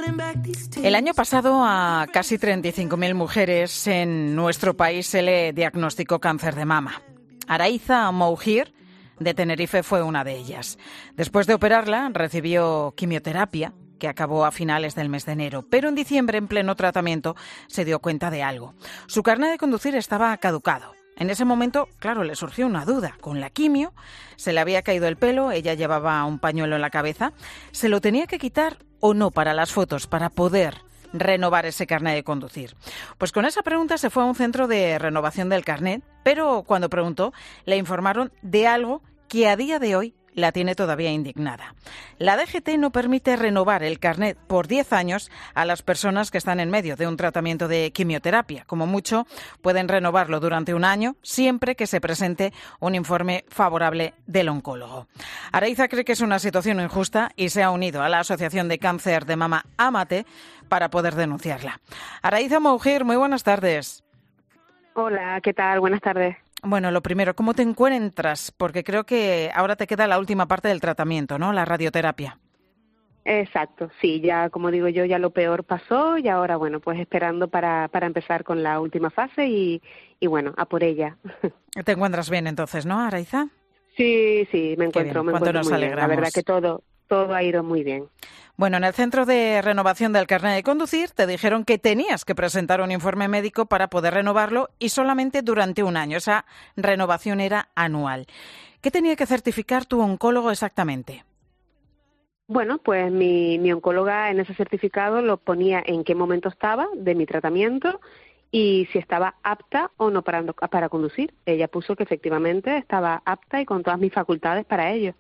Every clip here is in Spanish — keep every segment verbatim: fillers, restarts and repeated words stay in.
El año pasado a casi treinta y cinco mil mujeres en nuestro país se le diagnosticó cáncer de mama. Araiza Moujir, de Tenerife, fue una de ellas. Después de operarla, recibió quimioterapia, que acabó a finales del mes de enero. Pero en diciembre, en pleno tratamiento, se dio cuenta de algo. Su carnet de conducir estaba caducado. En ese momento, claro, le surgió una duda. Con la quimio, se le había caído el pelo, ella llevaba un pañuelo en la cabeza. ¿Se lo tenía que quitar o no para las fotos, para poder renovar ese carnet de conducir? Pues con esa pregunta se fue a un centro de renovación del carnet, pero cuando preguntó, le informaron de algo que a día de hoy la tiene todavía indignada. La D G T no permite renovar el carnet por diez años a las personas que están en medio de un tratamiento de quimioterapia. Como mucho, pueden renovarlo durante un año, siempre que se presente un informe favorable del oncólogo. Araiza cree que es una situación injusta y se ha unido a la Asociación de Cáncer de Mama Amate para poder denunciarla. Araiza Moujir, muy buenas tardes. Hola, ¿qué tal? Buenas tardes. Bueno, lo primero, ¿cómo te encuentras? Porque creo que ahora te queda la última parte del tratamiento, ¿no? La radioterapia. Exacto, sí, ya como digo yo, ya lo peor pasó y ahora, bueno, pues esperando para, para empezar con la última fase y, y bueno, a por ella. ¿Te encuentras bien entonces, no, Araiza? Sí, sí, me encuentro, me encuentro muy bien. La verdad que todo, todo ha ido muy bien. Bueno, en el Centro de Renovación del Carnet de Conducir te dijeron que tenías que presentar un informe médico para poder renovarlo y solamente durante un año. Esa renovación era anual. ¿Qué tenía que certificar tu oncólogo exactamente? Bueno, pues mi, mi oncóloga en ese certificado lo ponía en qué momento estaba de mi tratamiento y si estaba apta o no para, para conducir. Ella puso que efectivamente estaba apta y con todas mis facultades para ello.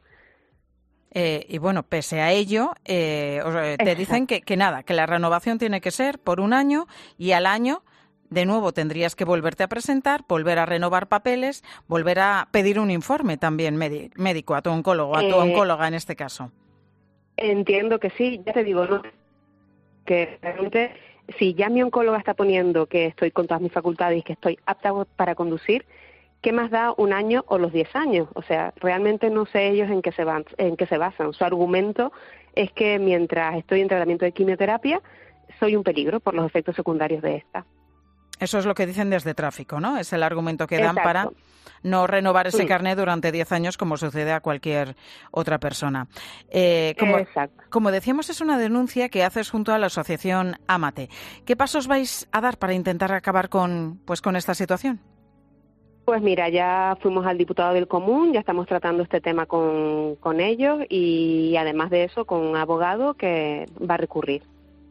Eh, y bueno, pese a ello, eh, te dicen que, que nada, que la renovación tiene que ser por un año y al año, de nuevo, tendrías que volverte a presentar, volver a renovar papeles, volver a pedir un informe también médico a tu oncólogo, a tu eh, oncóloga en este caso. Entiendo que sí, ya te digo, ¿no? Que realmente si ya mi oncóloga está poniendo que estoy con todas mis facultades y que estoy apta para conducir, ¿qué más da un año o los diez años? O sea, realmente no sé ellos en qué se van, en qué se basan. Su argumento es que mientras estoy en tratamiento de quimioterapia, soy un peligro por los efectos secundarios de esta. Eso es lo que dicen desde tráfico, ¿no? Es el argumento que dan. Exacto. Para no renovar ese sí. carnet durante diez años como sucede a cualquier otra persona. Eh, como, Exacto. como decíamos, es una denuncia que haces junto a la asociación Amate. ¿Qué pasos vais a dar para intentar acabar con, pues, con esta situación? Pues mira, ya fuimos al diputado del Común, ya estamos tratando este tema con, con ellos y además de eso con un abogado que va a recurrir.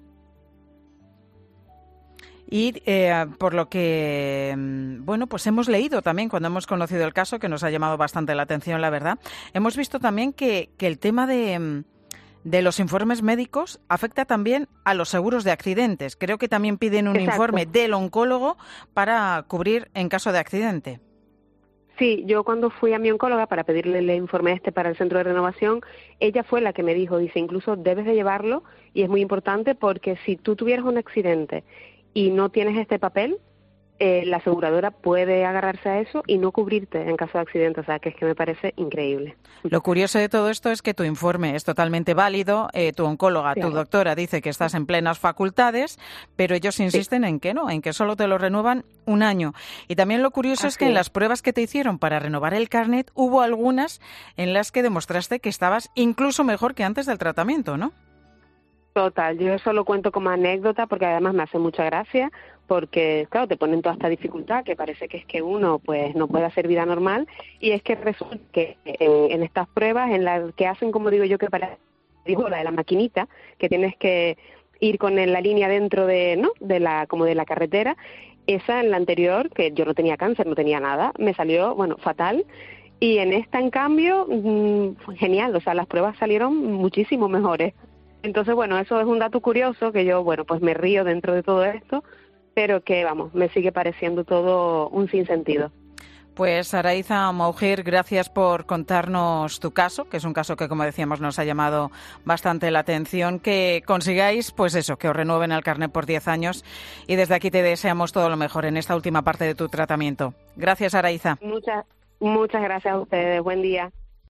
Y eh, por lo que, bueno, pues hemos leído también cuando hemos conocido el caso, que nos ha llamado bastante la atención, la verdad, hemos visto también que, que el tema de, de los informes médicos afecta también a los seguros de accidentes. Creo que también piden un Exacto. informe del oncólogo para cubrir en caso de accidente. Sí, yo cuando fui a mi oncóloga para pedirle el informe este para el centro de renovación, ella fue la que me dijo, dice, incluso debes de llevarlo y es muy importante porque si tú tuvieras un accidente y no tienes este papel, eh, la aseguradora puede agarrarse a eso y no cubrirte en caso de accidente, o sea, que es que me parece increíble. Lo curioso de todo esto es que tu informe es totalmente válido, eh, tu oncóloga, claro. tu doctora dice que estás en plenas facultades, pero ellos insisten sí. en que no, en que solo te lo renuevan un año. Y también lo curioso Así es que en las pruebas que te hicieron para renovar el carnet hubo algunas en las que demostraste que estabas incluso mejor que antes del tratamiento, ¿no? Total, yo eso lo cuento como anécdota porque además me hace mucha gracia porque, claro, te ponen toda esta dificultad que parece que es que uno pues no puede hacer vida normal y es que resulta que en, en estas pruebas en las que hacen, como digo yo, que para digo, la de la maquinita, que tienes que ir con la línea dentro de, ¿no?, de la como de la carretera, esa en la anterior, que yo no tenía cáncer, no tenía nada, me salió, bueno, fatal. Y en esta, en cambio, mmm, genial, o sea, las pruebas salieron muchísimo mejores. Entonces, bueno, eso es un dato curioso que yo, bueno, pues me río dentro de todo esto, pero que, vamos, me sigue pareciendo todo un sinsentido. Pues Araiza Moujir, gracias por contarnos tu caso, que es un caso que, como decíamos, nos ha llamado bastante la atención. Que consigáis, pues eso, que os renueven el carnet por diez años y desde aquí te deseamos todo lo mejor en esta última parte de tu tratamiento. Gracias, Araiza. Muchas, muchas gracias a ustedes. Buen día.